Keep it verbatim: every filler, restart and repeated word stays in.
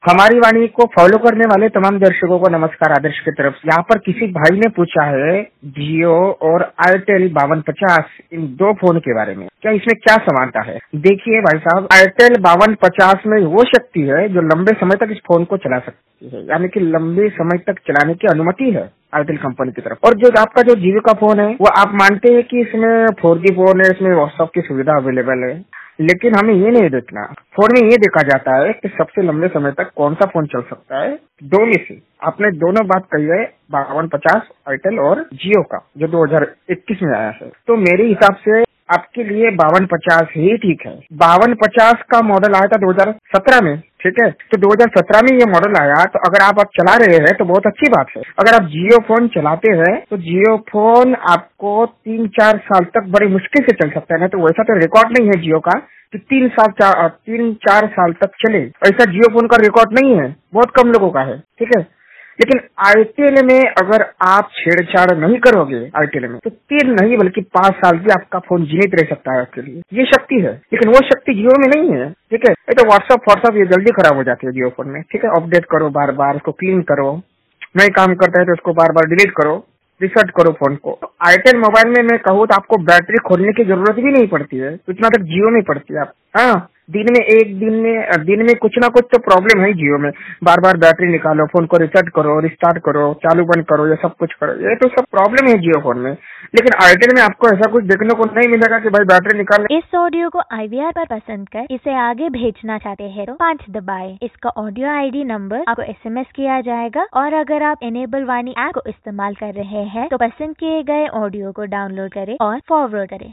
हमारी वाणी को फॉलो करने वाले तमाम दर्शकों को नमस्कार आदर्श की तरफ से। यहाँ पर किसी भाई ने पूछा है जियो और एयरटेल बावन पचास इन दो फोन के बारे में, क्या इसमें क्या समानता है। देखिए भाई साहब, एयरटेल बावन पचास में वो शक्ति है जो लंबे समय तक इस फोन को चला सकती है, यानी कि लंबे समय तक चलाने की अनुमति है एयरटेल कंपनी की तरफ। और जो आपका जो जियो का फोन है वो आप मानते हैं कि इसमें फोर जी फोन है, इसमें व्हाट्सएप की सुविधा अवेलेबल है, लेकिन हमें ये नहीं देखना। फोन में ये देखा जाता है कि सबसे लंबे समय तक कौन सा फोन चल सकता है। दो में से आपने दोनों बात कही है, बावन पचास एयरटेल और जियो का जो दो हजार इक्कीस में आया है, तो मेरे हिसाब से आपके लिए बावन पचास ही ठीक है। बावन पचास का मॉडल आया था दो हजार सत्रह में, ठीक है, तो दो हजार सत्रह में ये मॉडल आया, तो अगर आप अब चला रहे हैं तो बहुत अच्छी बात है। अगर आप जियो फोन चलाते हैं तो जियो फोन आपको तीन चार साल तक बड़ी मुश्किल से चल सकता है, ना तो वैसा तो रिकॉर्ड नहीं है जियो का कि तीन साल चार तीन चार साल तक चले, ऐसा जियो फोन का रिकॉर्ड नहीं है, बहुत कम लोगों का है, ठीक है। लेकिन एयरटेल में अगर आप छेड़छाड़ नहीं करोगे एयरटेल में, तो तीन नहीं बल्कि पांच साल भी आपका फोन जीवित रह सकता है आपके लिए, ये शक्ति है। लेकिन वो शक्ति जियो में नहीं है, ठीक है। ये तो व्हाट्सएप व्हाट्सएप ये जल्दी खराब हो जाती है जियो फोन में, ठीक है। अपडेट करो बार बार, उसको क्लीन करो, नए काम करता है तो उसको बार बार डिलीट करो, रिसेट करो फोन को। तो एयरटेल मोबाइल में मैं कहूँ तो आपको बैटरी खोलने की जरूरत भी नहीं पड़ती है, इतना तक जियो में पड़ती है। आप हाँ, दिन में एक दिन में दिन में कुछ ना कुछ तो प्रॉब्लम है जियो में, बार बार बैटरी निकालो, फोन को रिसेट करो, रिस्टार्ट करो, चालू बंद करो, ये सब कुछ करो, ये तो सब प्रॉब्लम है जियो फोन में। लेकिन एयरटेल में आपको ऐसा कुछ देखने को नहीं मिलेगा कि भाई बैटरी निकाल। इस ऑडियो को आईवीआर पर पसंद कर इसे आगे भेजना चाहते हैं तो पाँच दबाएं। इसका ऑडियो आईडी नंबर आपको एसएमएस किया जाएगा, और अगर आप एनेबल वाणी ऐप को इस्तेमाल कर रहे हैं तो पसंद किए गए ऑडियो को डाउनलोड करें और फॉरवर्ड करें।